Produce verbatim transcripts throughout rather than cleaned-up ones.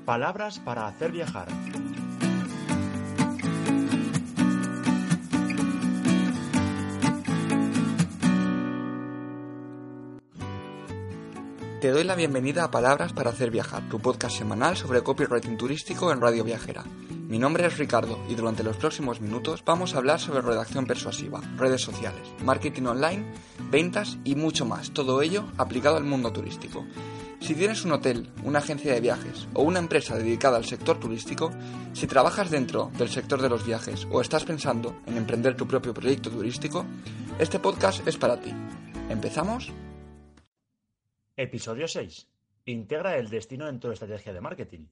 Palabras para hacer viajar. Te doy la bienvenida a Palabras para hacer viajar, tu podcast semanal sobre copywriting turístico en Radio Viajera. Mi nombre es Ricardo y durante los próximos minutos vamos a hablar sobre redacción persuasiva, redes sociales, marketing online, ventas y mucho más, todo ello aplicado al mundo turístico. Si tienes un hotel, una agencia de viajes o una empresa dedicada al sector turístico, si trabajas dentro del sector de los viajes o estás pensando en emprender tu propio proyecto turístico, este podcast es para ti. ¿Empezamos? Episodio seis. Integra el destino en tu estrategia de marketing.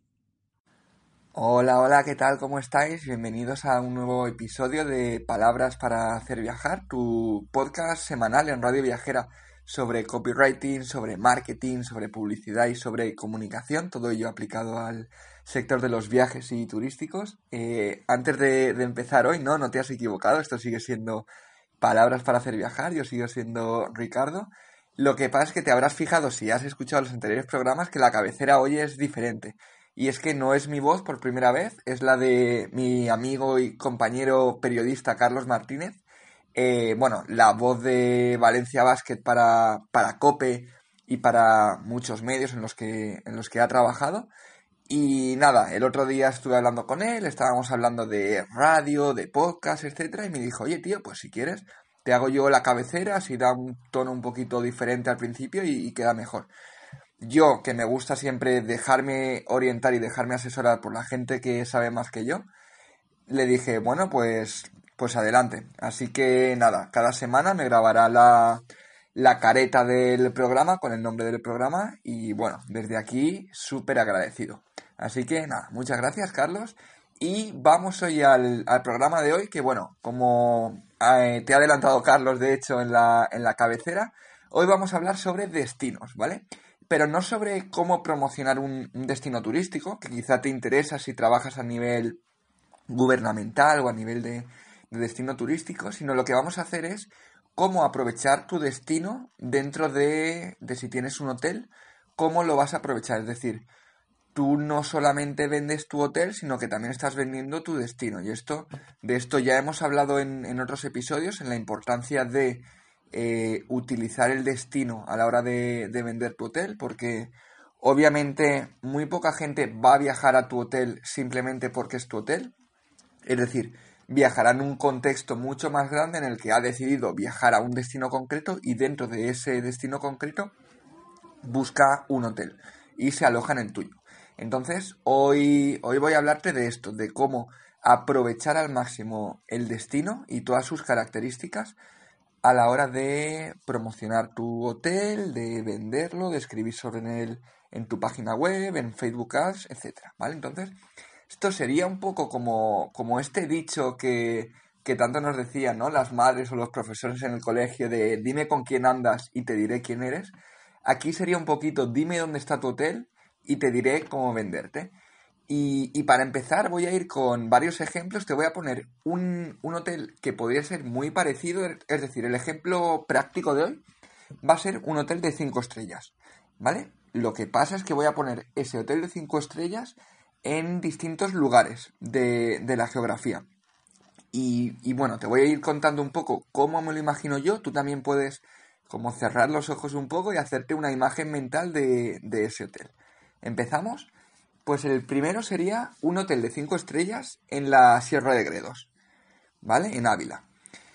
Hola, hola, ¿qué tal? ¿Cómo estáis? Bienvenidos a un nuevo episodio de Palabras para hacer viajar, tu podcast semanal en Radio Viajera sobre copywriting, sobre marketing, sobre publicidad y sobre comunicación, todo ello aplicado al sector de los viajes y turísticos. Eh, antes de, de empezar hoy, no, no te has equivocado, esto sigue siendo Palabras para hacer viajar, yo sigo siendo Ricardo. Lo que pasa es que te habrás fijado, si has escuchado los anteriores programas, que la cabecera hoy es diferente. Y es que no es mi voz por primera vez, es la de mi amigo y compañero periodista Carlos Martínez. Eh, bueno, la voz de Valencia Basket para, para COPE y para muchos medios en los que, en los que ha trabajado. Y nada, el otro día estuve hablando con él, estábamos hablando de radio, de podcast, etcétera, y me dijo, oye tío, pues si quieres te hago yo la cabecera, así da un tono un poquito diferente al principio y, y queda mejor. Yo, que me gusta siempre dejarme orientar y dejarme asesorar por la gente que sabe más que yo, le dije, bueno, pues, pues adelante. Así que nada, cada semana me grabará la, la careta del programa con el nombre del programa y bueno, desde aquí súper agradecido. Así que nada, muchas gracias Carlos y vamos hoy al, al programa de hoy que bueno, como eh, te ha adelantado Carlos de hecho en la, en la cabecera, hoy vamos a hablar sobre destinos, ¿vale? Pero no sobre cómo promocionar un, un destino turístico, que quizá te interesa si trabajas a nivel gubernamental o a nivel de, de destino turístico, sino lo que vamos a hacer es cómo aprovechar tu destino dentro de, de si tienes un hotel, cómo lo vas a aprovechar. Es decir, tú no solamente vendes tu hotel, sino que también estás vendiendo tu destino. Y esto, de esto ya hemos hablado en, en otros episodios, en la importancia de eh, utilizar el destino a la hora de, de vender tu hotel, porque obviamente muy poca gente va a viajar a tu hotel simplemente porque es tu hotel. Es decir, viajará en un contexto mucho más grande en el que ha decidido viajar a un destino concreto y dentro de ese destino concreto busca un hotel y se aloja en el tuyo. Entonces, hoy, hoy voy a hablarte de esto, de cómo aprovechar al máximo el destino y todas sus características a la hora de promocionar tu hotel, de venderlo, de escribir sobre él en tu página web, en Facebook Ads, etcétera, ¿vale? Entonces, esto sería un poco como, como este dicho que, que tanto nos decían, ¿no? Las madres o los profesores en el colegio de dime con quién andas y te diré quién eres. Aquí sería un poquito dime dónde está tu hotel y te diré cómo venderte. Y, y para empezar voy a ir con varios ejemplos. Te voy a poner un, un hotel que podría ser muy parecido. Es decir, el ejemplo práctico de hoy va a ser un hotel de cinco estrellas, ¿vale? Lo que pasa es que voy a poner ese hotel de cinco estrellas en distintos lugares de, de la geografía. Y, y bueno, te voy a ir contando un poco cómo me lo imagino yo. Tú también puedes como cerrar los ojos un poco y hacerte una imagen mental de, de ese hotel. ¿Empezamos? Pues el primero sería un hotel de cinco estrellas en la Sierra de Gredos, ¿vale? En Ávila.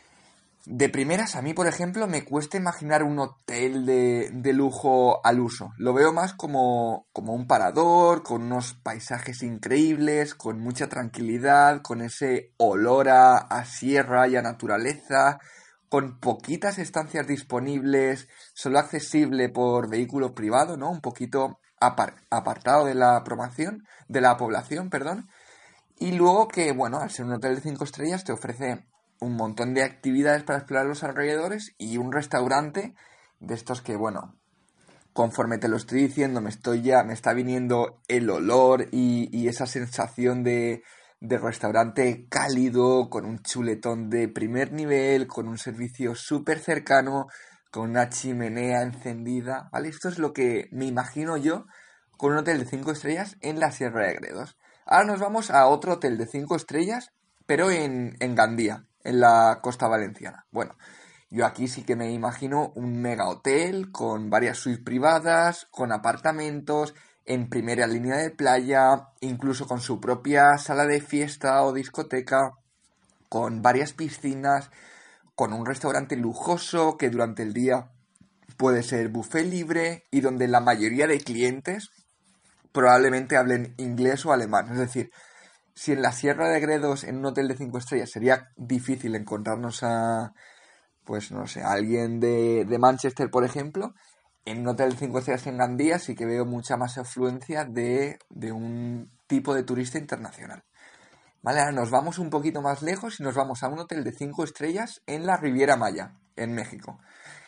De primeras, a mí, por ejemplo, me cuesta imaginar un hotel de, de lujo al uso. Lo veo más como, como un parador, con unos paisajes increíbles, con mucha tranquilidad, con ese olor a, a sierra y a naturaleza, con poquitas estancias disponibles, solo accesible por vehículo privado, ¿no? Un poquito apar- apartado de la promoción, de la población, perdón. Y luego que, bueno, al ser un hotel de cinco estrellas te ofrece un montón de actividades para explorar los alrededores y un restaurante de estos que, bueno, conforme te lo estoy diciendo, me estoy ya, me está viniendo el olor y, y esa sensación de, de restaurante cálido, con un chuletón de primer nivel, con un servicio súper cercano, con una chimenea encendida, ¿vale? Esto es lo que me imagino yo con un hotel de cinco estrellas en la Sierra de Gredos. Ahora nos vamos a otro hotel de cinco estrellas, pero en, en Gandía, en la costa valenciana. Bueno, yo aquí sí que me imagino un mega hotel con varias suites privadas, con apartamentos, en primera línea de playa, incluso con su propia sala de fiesta o discoteca, con varias piscinas, con un restaurante lujoso que durante el día puede ser buffet libre y donde la mayoría de clientes probablemente hablen inglés o alemán. Es decir, si en la Sierra de Gredos, en un hotel de cinco estrellas, sería difícil encontrarnos a, pues no sé, a alguien de, de Manchester, por ejemplo, en un hotel de cinco estrellas en Gandía sí que veo mucha más afluencia de, de un tipo de turista internacional. Vale, ahora nos vamos un poquito más lejos y nos vamos a un hotel de cinco estrellas en la Riviera Maya, en México.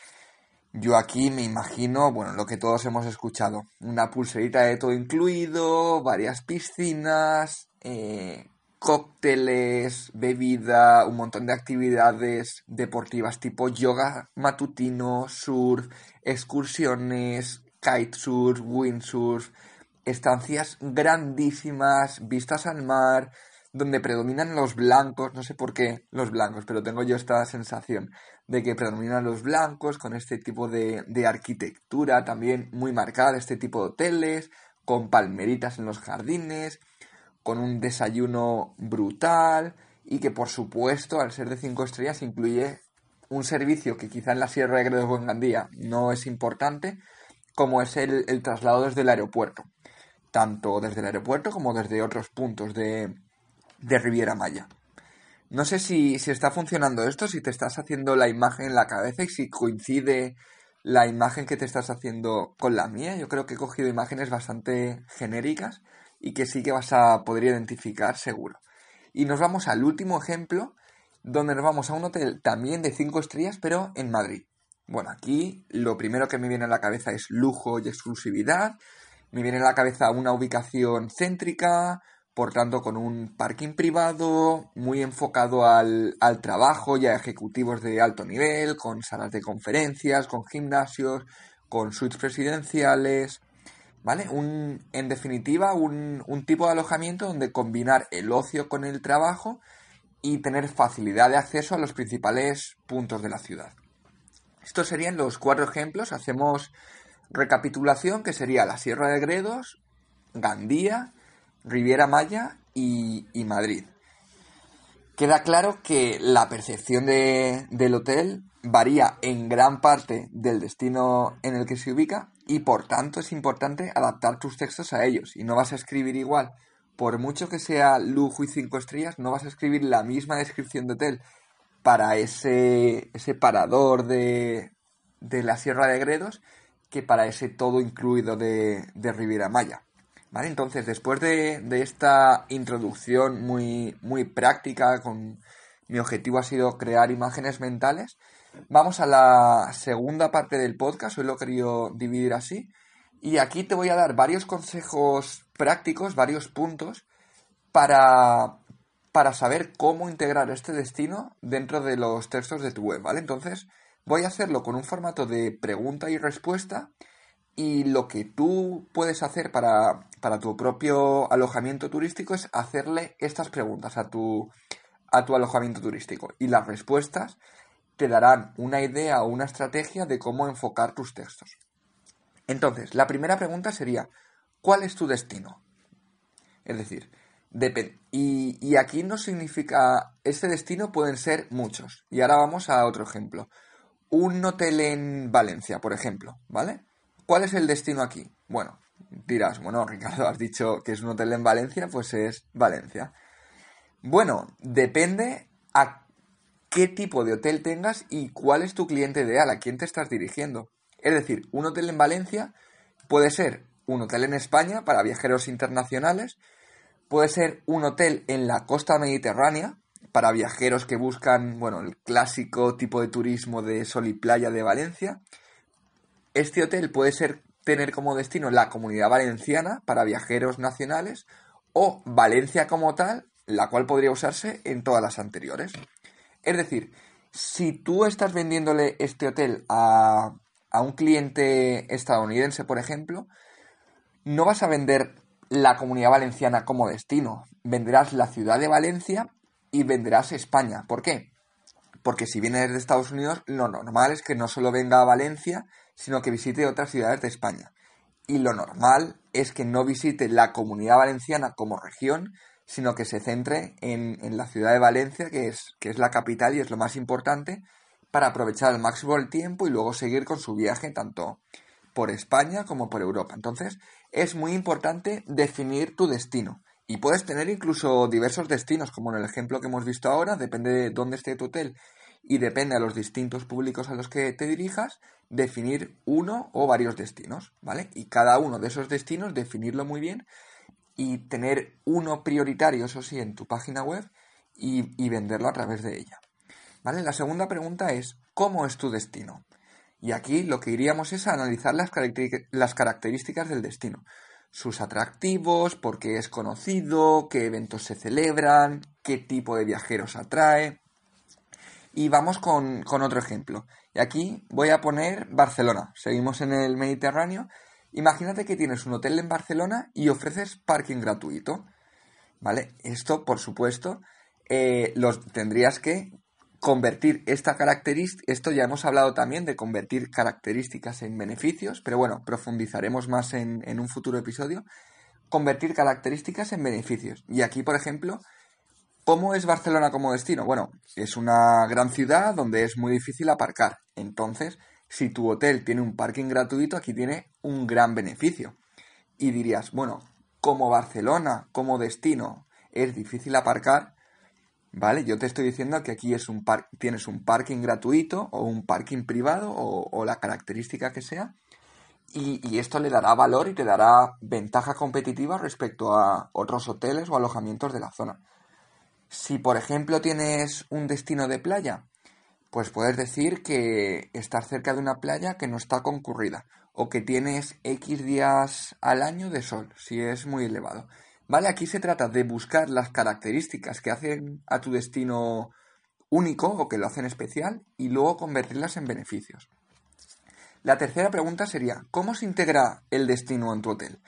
Yo aquí me imagino, bueno, lo que todos hemos escuchado, una pulserita de todo incluido, varias piscinas, eh, cócteles, bebida, un montón de actividades deportivas tipo yoga matutino, surf, excursiones, kitesurf, windsurf, estancias grandísimas, vistas al mar, donde predominan los blancos, no sé por qué los blancos, pero tengo yo esta sensación de que predominan los blancos con este tipo de, de arquitectura también muy marcada, este tipo de hoteles, con palmeritas en los jardines, con un desayuno brutal y que por supuesto al ser de cinco estrellas incluye un servicio que quizá en la Sierra de Gredos o en Gandía no es importante, como es el, el traslado desde el aeropuerto, tanto desde el aeropuerto como desde otros puntos de, de Riviera Maya. No sé si, si está funcionando esto, si te estás haciendo la imagen en la cabeza y si coincide la imagen que te estás haciendo con la mía. Yo creo que he cogido imágenes bastante genéricas y que sí que vas a poder identificar seguro. Y nos vamos al último ejemplo, donde nos vamos a un hotel también de cinco estrellas, pero en Madrid. Bueno, aquí lo primero que me viene a la cabeza es lujo y exclusividad. Me viene a la cabeza una ubicación céntrica, por tanto con un parking privado, muy enfocado al, al trabajo y a ejecutivos de alto nivel, con salas de conferencias, con gimnasios, con suites presidenciales, ¿vale? Un, en definitiva, un, un tipo de alojamiento donde combinar el ocio con el trabajo y tener facilidad de acceso a los principales puntos de la ciudad. Estos serían los cuatro ejemplos. Hacemos recapitulación, que sería la Sierra de Gredos, Gandía, Riviera Maya y, y Madrid. Queda claro que la percepción de, del hotel varía en gran parte del destino en el que se ubica y por tanto es importante adaptar tus textos a ellos y no vas a escribir igual. Por mucho que sea lujo y cinco estrellas, no vas a escribir la misma descripción de hotel para ese, ese parador de, de la Sierra de Gredos que para ese todo incluido de, de Riviera Maya. ¿Vale? Entonces, después de, de esta introducción muy, muy práctica, con mi objetivo ha sido crear imágenes mentales, vamos a la segunda parte del podcast. Hoy lo he querido dividir así. Y aquí te voy a dar varios consejos prácticos, varios puntos, para, para saber cómo integrar este destino dentro de los textos de tu web, ¿vale? Entonces, voy a hacerlo con un formato de pregunta y respuesta. Y lo que tú puedes hacer para, para tu propio alojamiento turístico es hacerle estas preguntas a tu, a tu alojamiento turístico. Y las respuestas te darán una idea o una estrategia de cómo enfocar tus textos. Entonces, la primera pregunta sería, ¿cuál es tu destino? Es decir, depende. Y, y aquí no significa, este destino pueden ser muchos. Y ahora vamos a otro ejemplo. Un hotel en Valencia, por ejemplo, ¿vale? ¿Cuál es el destino aquí? Bueno, dirás, bueno, Ricardo, has dicho que es un hotel en Valencia, pues es Valencia. Bueno, depende a qué tipo de hotel tengas y cuál es tu cliente ideal, a quién te estás dirigiendo. Es decir, un hotel en Valencia puede ser un hotel en España para viajeros internacionales, puede ser un hotel en la costa mediterránea para viajeros que buscan, bueno, el clásico tipo de turismo de sol y playa de Valencia. Este hotel puede ser tener como destino la Comunidad Valenciana para viajeros nacionales o Valencia como tal, la cual podría usarse en todas las anteriores. Es decir, si tú estás vendiéndole este hotel a, a un cliente estadounidense, por ejemplo, no vas a vender la Comunidad Valenciana como destino, venderás la ciudad de Valencia y venderás España. ¿Por qué? Porque si vienes de Estados Unidos, lo normal es que no solo venga a Valencia, sino que visite otras ciudades de España. Y lo normal es que no visite la Comunidad Valenciana como región, sino que se centre en, en la ciudad de Valencia, que es, que es la capital y es lo más importante, para aprovechar al máximo el tiempo y luego seguir con su viaje tanto por España como por Europa. Entonces, es muy importante definir tu destino. Y puedes tener incluso diversos destinos, como en el ejemplo que hemos visto ahora, depende de dónde esté tu hotel y depende a los distintos públicos a los que te dirijas, definir uno o varios destinos, ¿vale? Y cada uno de esos destinos definirlo muy bien y tener uno prioritario, eso sí, en tu página web y, y venderlo a través de ella, ¿vale? La segunda pregunta es, ¿cómo es tu destino? Y aquí lo que iríamos es a analizar las, caracter- las características del destino. Sus atractivos, por qué es conocido, qué eventos se celebran, qué tipo de viajeros atrae. Y vamos con, con otro ejemplo. Y aquí voy a poner Barcelona. Seguimos en el Mediterráneo. Imagínate que tienes un hotel en Barcelona y ofreces parking gratuito, ¿vale? Esto, por supuesto, eh, los tendrías que convertir esta característica. Esto ya hemos hablado también de convertir características en beneficios, pero bueno, profundizaremos más en, en un futuro episodio. Convertir características en beneficios. Y aquí, por ejemplo, ¿cómo es Barcelona como destino? Bueno, es una gran ciudad donde es muy difícil aparcar. Entonces, si tu hotel tiene un parking gratuito, aquí tiene un gran beneficio. Y dirías, bueno, como Barcelona, como destino, es difícil aparcar, ¿vale? Yo te estoy diciendo que aquí es un par- tienes un parking gratuito o un parking privado o, o la característica que sea. Y, y esto le dará valor y te dará ventaja competitiva respecto a otros hoteles o alojamientos de la zona. Si, por ejemplo, tienes un destino de playa, pues puedes decir que estás cerca de una playa que no está concurrida o que tienes X días al año de sol, si es muy elevado. ¿Vale? Aquí se trata de buscar las características que hacen a tu destino único o que lo hacen especial y luego convertirlas en beneficios. La tercera pregunta sería, ¿cómo se integra el destino en tu hotel?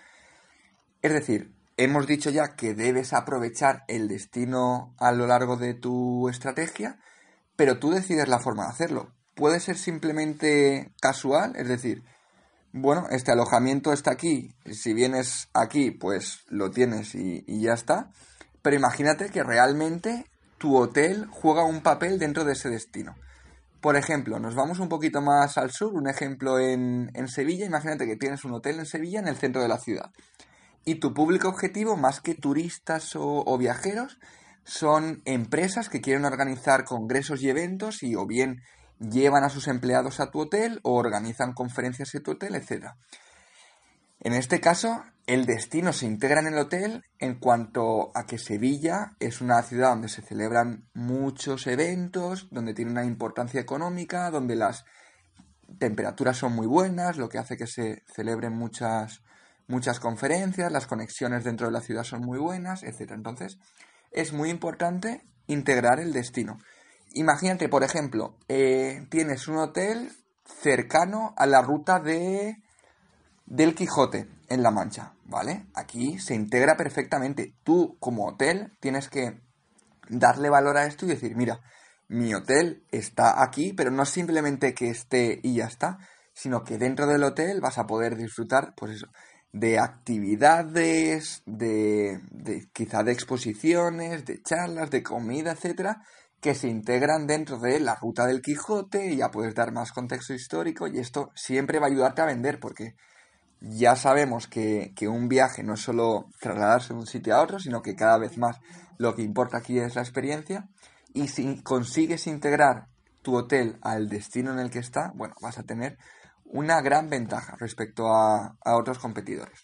Es decir, hemos dicho ya que debes aprovechar el destino a lo largo de tu estrategia, pero tú decides la forma de hacerlo. Puede ser simplemente casual, es decir, bueno, este alojamiento está aquí, si vienes aquí, pues lo tienes y, y ya está. Pero imagínate que realmente tu hotel juega un papel dentro de ese destino. Por ejemplo, nos vamos un poquito más al sur, un ejemplo en, en Sevilla. Imagínate que tienes un hotel en Sevilla en el centro de la ciudad. Y tu público objetivo, más que turistas o, o viajeros, son empresas que quieren organizar congresos y eventos y o bien llevan a sus empleados a tu hotel o organizan conferencias en tu hotel, etcétera. En este caso, el destino se integra en el hotel en cuanto a que Sevilla es una ciudad donde se celebran muchos eventos, donde tiene una importancia económica, donde las temperaturas son muy buenas, lo que hace que se celebren muchas, muchas conferencias, las conexiones dentro de la ciudad son muy buenas, etcétera. Entonces, es muy importante integrar el destino. Imagínate, por ejemplo, eh, tienes un hotel cercano a la ruta de del Quijote en La Mancha, ¿vale? Aquí se integra perfectamente. Tú, como hotel, tienes que darle valor a esto y decir, mira, mi hotel está aquí, pero no simplemente que esté y ya está, sino que dentro del hotel vas a poder disfrutar, pues eso, de actividades, de, de quizá de exposiciones, de charlas, de comida, etcétera, que se integran dentro de la ruta del Quijote y ya puedes dar más contexto histórico y esto siempre va a ayudarte a vender porque ya sabemos que, que un viaje no es solo trasladarse de un sitio a otro, sino que cada vez más lo que importa aquí es la experiencia. Y si consigues integrar tu hotel al destino en el que está, bueno, vas a tener una gran ventaja respecto a, a otros competidores.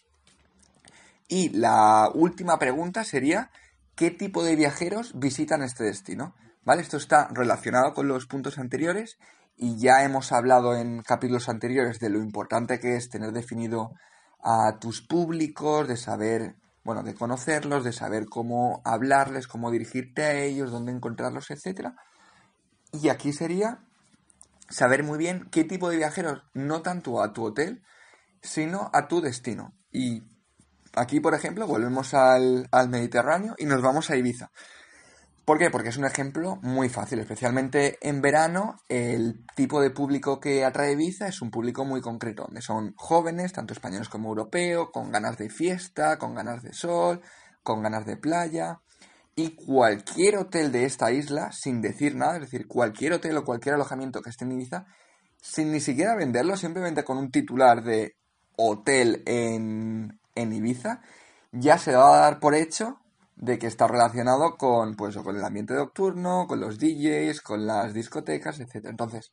Y la última pregunta sería, ¿qué tipo de viajeros visitan este destino? ¿Vale? Esto está relacionado con los puntos anteriores y ya hemos hablado en capítulos anteriores de lo importante que es tener definido a tus públicos, de saber, bueno, de conocerlos, de saber cómo hablarles, cómo dirigirte a ellos, dónde encontrarlos, etcétera. Y aquí sería saber muy bien qué tipo de viajeros, no tanto a tu hotel, sino a tu destino. Y aquí, por ejemplo, volvemos al, al Mediterráneo y nos vamos a Ibiza. ¿Por qué? Porque es un ejemplo muy fácil, especialmente en verano. El tipo de público que atrae Ibiza es un público muy concreto, donde son jóvenes, tanto españoles como europeos, con ganas de fiesta, con ganas de sol, con ganas de playa. Y cualquier hotel de esta isla, sin decir nada, es decir, cualquier hotel o cualquier alojamiento que esté en Ibiza, sin ni siquiera venderlo, simplemente con un titular de hotel en, en Ibiza, ya se va a dar por hecho de que está relacionado con, pues, o con el ambiente nocturno, con los D Js, con las discotecas, etcétera. Entonces,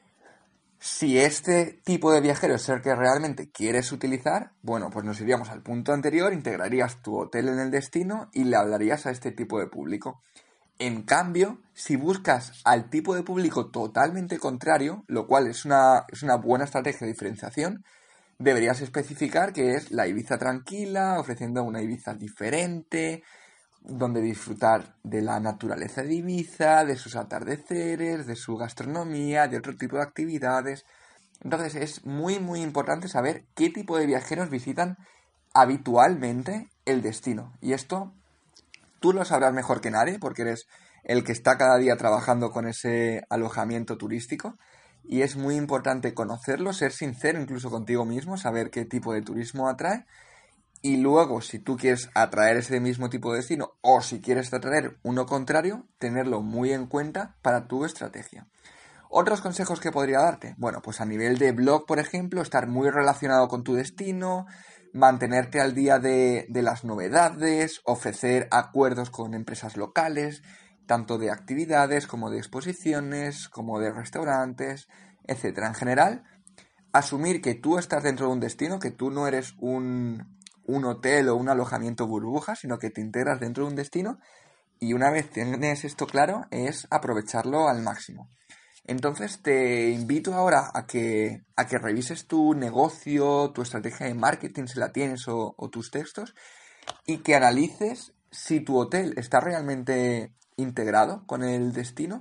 si este tipo de viajero es el que realmente quieres utilizar, bueno, pues nos iríamos al punto anterior, integrarías tu hotel en el destino y le hablarías a este tipo de público. En cambio, si buscas al tipo de público totalmente contrario, lo cual es una, es una buena estrategia de diferenciación, deberías especificar que es la Ibiza tranquila, ofreciendo una Ibiza diferente, donde disfrutar de la naturaleza de Ibiza, de sus atardeceres, de su gastronomía, de otro tipo de actividades. Entonces es muy muy importante saber qué tipo de viajeros visitan habitualmente el destino. Y esto tú lo sabrás mejor que nadie porque eres el que está cada día trabajando con ese alojamiento turístico. Y es muy importante conocerlo, ser sincero incluso contigo mismo, saber qué tipo de turismo atrae. Y luego, si tú quieres atraer ese mismo tipo de destino o si quieres atraer uno contrario, tenerlo muy en cuenta para tu estrategia. Otros consejos que podría darte, bueno, pues a nivel de blog, por ejemplo, estar muy relacionado con tu destino, mantenerte al día de, de las novedades, ofrecer acuerdos con empresas locales, tanto de actividades como de exposiciones, como de restaurantes, etcétera. En general, asumir que tú estás dentro de un destino, que tú no eres un, un hotel o un alojamiento burbuja, sino que te integras dentro de un destino y una vez tienes esto claro, es aprovecharlo al máximo. Entonces te invito ahora a que, a que revises tu negocio, tu estrategia de marketing, si la tienes, o, o tus textos, y que analices si tu hotel está realmente integrado con el destino,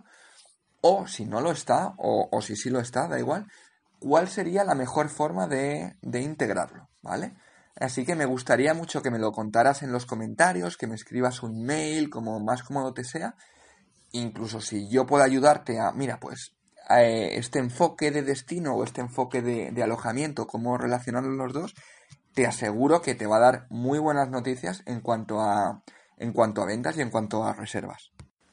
o si no lo está, o, o si sí lo está, da igual, cuál sería la mejor forma de, de integrarlo, ¿vale? Así que me gustaría mucho que me lo contaras en los comentarios, que me escribas un mail, como más cómodo te sea. Incluso si yo puedo ayudarte a, mira, pues eh, este enfoque de destino o este enfoque de, de alojamiento, cómo relacionar los dos, te aseguro que te va a dar muy buenas noticias en cuanto a, en cuanto a ventas y en cuanto a reservas.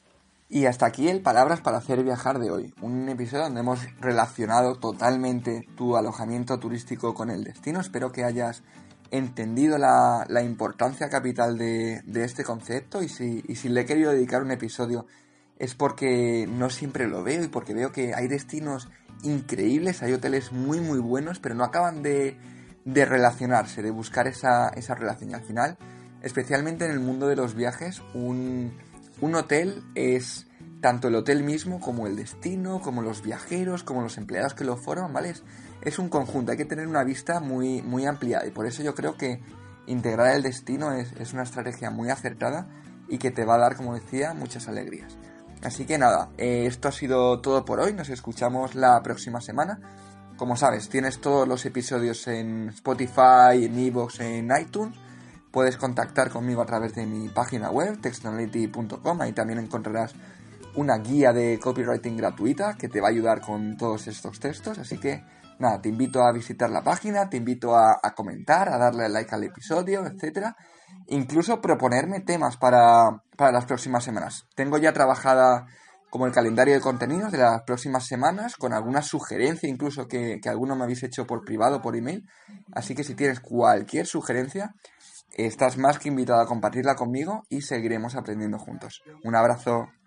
Y hasta aquí el Palabras para hacer viajar de hoy, un episodio donde hemos relacionado totalmente tu alojamiento turístico con el destino. Espero que hayas entendido la, la importancia capital de, de este concepto y si, y si le he querido dedicar un episodio es porque no siempre lo veo y porque veo que hay destinos increíbles, hay hoteles muy muy buenos, pero no acaban de, de relacionarse, de buscar esa, esa relación. Y al final, especialmente en el mundo de los viajes, un, un hotel es tanto el hotel mismo como el destino, como los viajeros, como los empleados que lo forman, ¿vale? Es, es un conjunto, hay que tener una vista muy, muy ampliada y por eso yo creo que integrar el destino es, es una estrategia muy acertada y que te va a dar, como decía, muchas alegrías. Así que nada, eh, esto ha sido todo por hoy, nos escuchamos la próxima semana. Como sabes, tienes todos los episodios en Spotify, en iVoox, en iTunes. Puedes contactar conmigo a través de mi página web, textonality punto com, ahí también encontrarás una guía de copywriting gratuita que te va a ayudar con todos estos textos, así que nada, te invito a visitar la página, te invito a, a comentar, a darle like al episodio, etcétera. Incluso proponerme temas para, para las próximas semanas. Tengo ya trabajada como el calendario de contenidos de las próximas semanas, con alguna sugerencia incluso que, que alguno me habéis hecho por privado, por email. Así que si tienes cualquier sugerencia, estás más que invitado a compartirla conmigo y seguiremos aprendiendo juntos. Un abrazo.